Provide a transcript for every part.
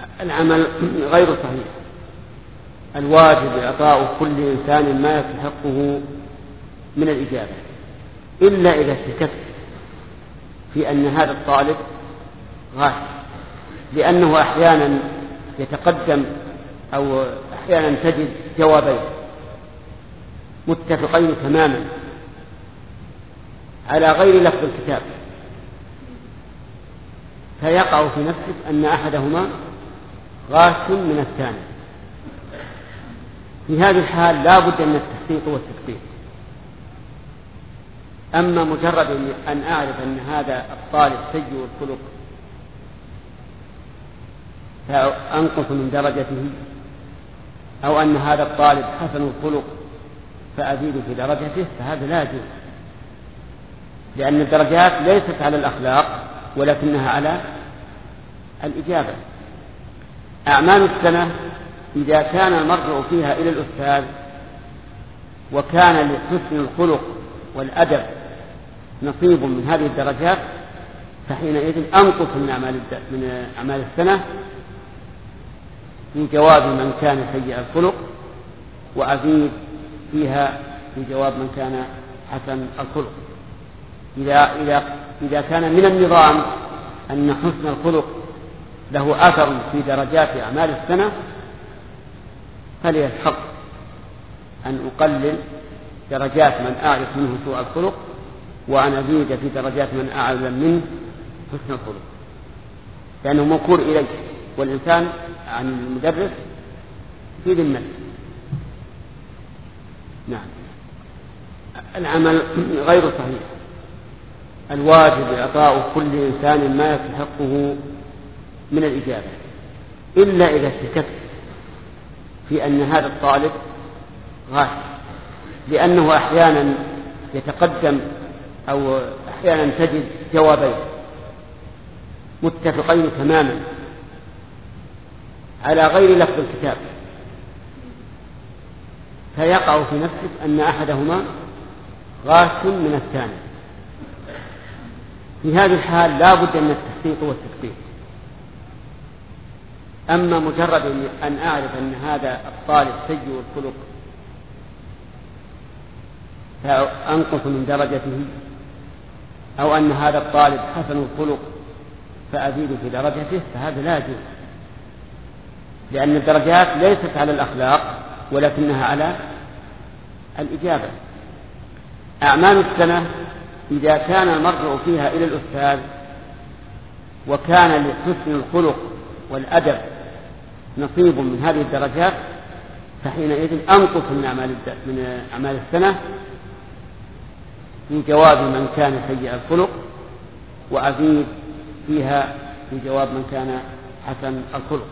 العمل غير صحيح. الواجب إعطاء كل إنسان ما يستحقه من الإجابة، إلا إذا شككت في أن هذا الطالب غاش، لأنه أحيانا يتقدم أو أحيانا تجد جوابين متفقين تماما على غير لفظ الكتاب، فيقع في نفسك أن أحدهما غاش من الثاني. في هذه الحال لا بد من التحقيق والتدقيق. أما مجرد أن أعرف أن هذا الطالب سيء الخلق فأنقص من درجته، أو أن هذا الطالب حسن الخلق فأزيد في درجته، فهذا لا يجوز، لأن الدرجات ليست على الأخلاق ولكنها على الإجابة. أعمال السنة إذا كان المرجع فيها إلى الأستاذ وكان لحسن الخلق والأدب نصيب من هذه الدرجات، فحينئذ أنقص من أعمال السنة في جواب من كان سيء الخلق، وأزيد فيها في جواب من كان حسن الخلق. إذا كان من النظام أن حسن الخلق له أثر في درجات أعمال السنة، فلي الحق أن أقلل درجات من أعرف منه سوء الخلق، وأن أزيد في درجات من أعلم منه حسن الخلق، لأنه موكول إليه، والإنسان عن المدرس في ذمته. نعم. العمل غير صحيح. الواجب إعطاء كل إنسان ما يستحقه من الإجابة، إلا إذا شككت في أن هذا الطالب غاش، لأنه أحيانا يتقدم أو أحيانا تجد جوابين متفقين تماما على غير لفظ الكتاب، فيقع في نفسك أن أحدهما غاش من الثاني. في هذه الحال لا بد من التحقيق والتدقيق. أما مجرد أن أعرف أن هذا الطالب سيء الخلق فأنقص من درجته، أو أن هذا الطالب حسن الخلق فأزيد في درجته، فهذا لا يجوز، لأن الدرجات ليست على الأخلاق ولكنها على الإجابة. أعمال السنة إذا كان المرجع فيها إلى الأستاذ وكان لحسن الخلق والأدب نصيب من هذه الدرجات، فحينئذ أنقص من أعمال السنة في جواب من كان سيء الخلق، وأزيد فيها في جواب من كان حسن الخلق.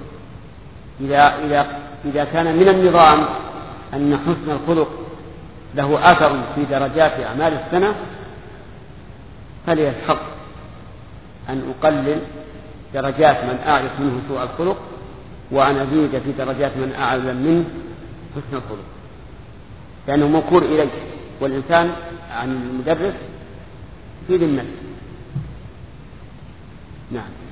إذا كان من النظام أن حسن الخلق له أثر في درجات أعمال السنة، فلي الحق أن أقلل درجات من أعرف منه سوء الخلق، وأن أزيد في درجات من أعلم منه حسن الخلق، لأنه موكول إليه، والإنسان عن المدرس في ذمته. نعم.